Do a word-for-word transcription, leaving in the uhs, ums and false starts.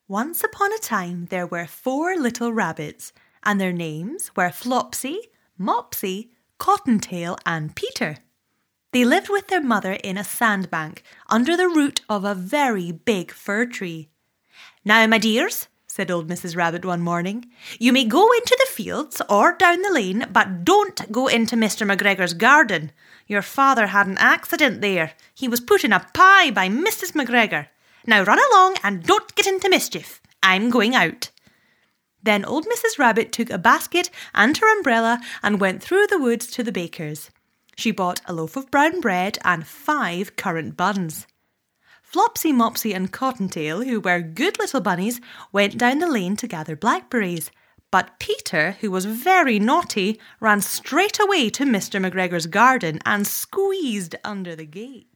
Once upon a time there were four little rabbits, and their names were Flopsy, Mopsy, Cottontail, and Peter. They lived with their mother in a sandbank under the root of a very big fir tree. "Now, my dears," said old Missus Rabbit one morning, "you may go into the fields or down the lane, but don't go into Mister McGregor's garden. Your father had an accident there. He was put in a pie by Missus McGregor. Now run along and don't get into mischief. I'm going out." Then old Missus Rabbit took a basket and her umbrella and went through the woods to the baker's. She bought a loaf of brown bread and five currant buns. Flopsy, Mopsy and Cottontail, who were good little bunnies, went down the lane to gather blackberries. But Peter, who was very naughty, ran straight away to Mister McGregor's garden and squeezed under the gate.